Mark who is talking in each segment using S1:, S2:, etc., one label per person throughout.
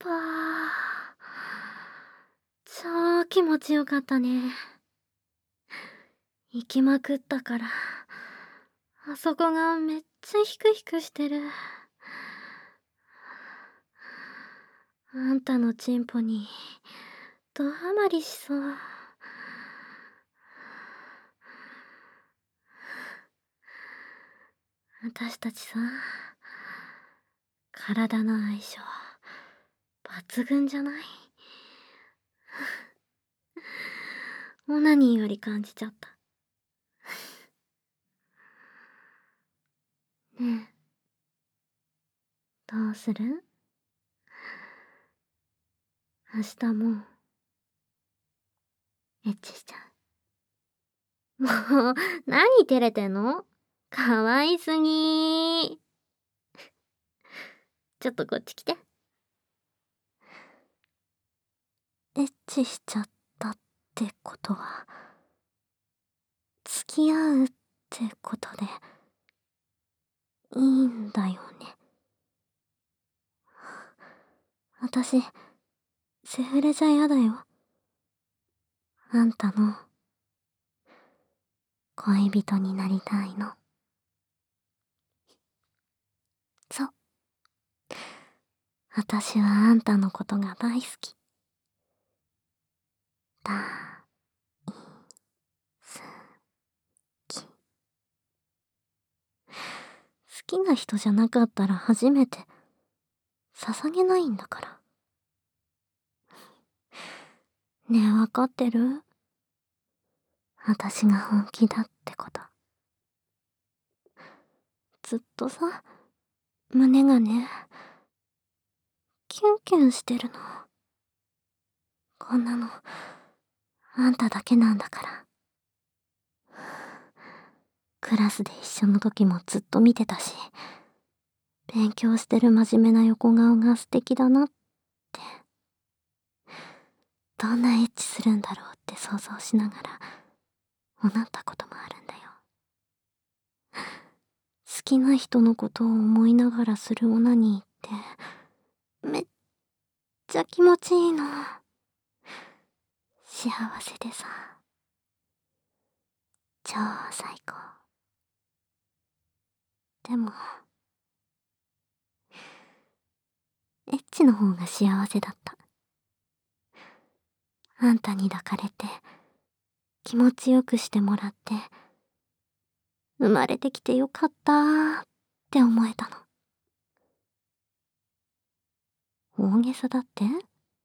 S1: ぱー。超気持ちよかったね。行きまくったから、あそこがめっちゃヒクヒクしてる。あんたのチンポに、ドハマりしそう。私たちさ、体の相性、抜群じゃない？オナニーより感じちゃった。ねえ、どうする？明日も、エッチしちゃう。もう、何照れてんの？かわいすぎー。ちょっとこっち来て。エッチしちゃったってことは、付き合うってことで、いいんだよね。私、セフレじゃやだよ。あんたの、恋人になりたいの。そう。私はあんたのことが大好き。だ、す、き。好きな人じゃなかったら初めて、捧げないんだから。ねえ、わかってる？私が本気だってこと。ずっとさ、胸がね、キュンキュンしてるの。こんなの、あんただけなんだから。クラスで一緒の時もずっと見てたし、勉強してる真面目な横顔が素敵だなって、どんなエッチするんだろうって想像しながら、思ったこともあるんだよ。好きな人のことを思いながらするオナニーって、めっちゃ気持ちいいの。幸せでさ、超最高。でも、エッチの方が幸せだった。あんたに抱かれて、気持ちよくしてもらって、生まれてきてよかったーって思えたの。大げさだって？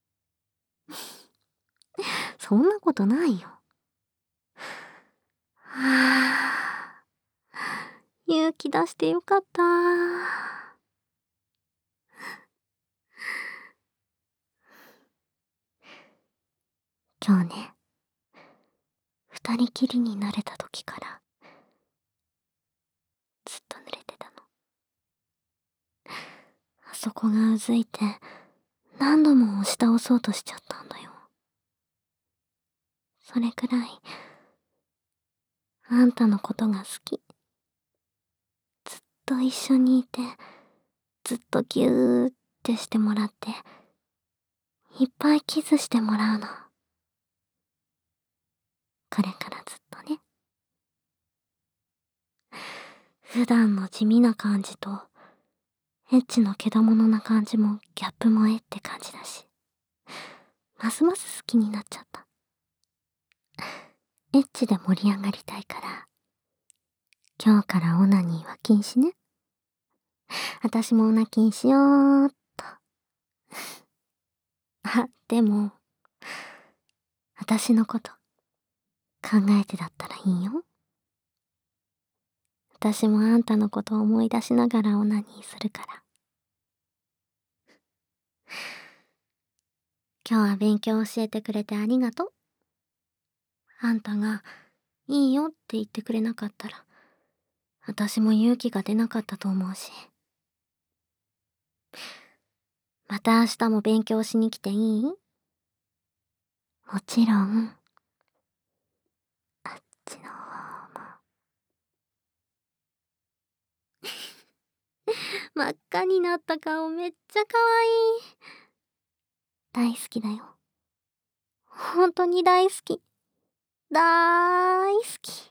S1: そんなことないよ。はぁ、勇気出してよかったー。今日ね、二人きりになれた時から、ずっと濡れてたの。あそこがうずいて、何度も押し倒そうとしちゃったんだよ。それくらい、あんたのことが好き。ずっと一緒にいて、ずっとギューってしてもらって、いっぱいキスしてもらうの。これからずっとね。普段の地味な感じと、エッチのけだものな感じもギャップ萌えって感じだし、ますます好きになっちゃった。エッチで盛り上がりたいから、今日からオナニーは禁止ね。私もオナ禁しよーっと。あ、でも、私のこと考えてだったらいいよ。私もあんたのことを思い出しながらオナニーするから。今日は勉強教えてくれてありがとう。あんたがいいよって言ってくれなかったら、私も勇気が出なかったと思うし。また明日も勉強しに来ていい？もちろん、あっちの方も。真っ赤になった顔めっちゃ可愛い。 大好きだよ。ほんとに大好き。だーい好き。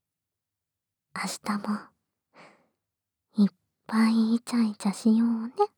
S1: 明日もいっぱいイチャイチャしようね。